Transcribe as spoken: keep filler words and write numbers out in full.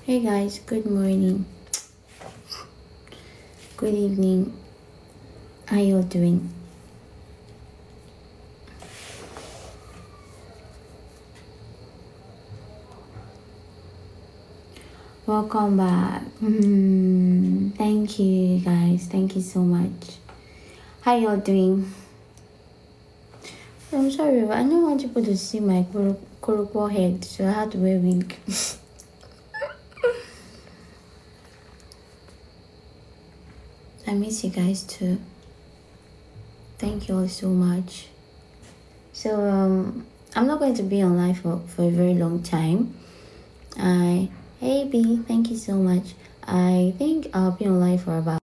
Hey guys, good morning, good evening. How you all doing? Welcome back. Mm, thank you guys. Thank you so much. How you all doing? I'm sorry, but I don't want people to see my korokoro head, so I had to wear wig. I miss you guys too. Thank you all so much. So um, I'm not going to be online for, for a very long time. I hey B, thank you so much. I think I'll be online for about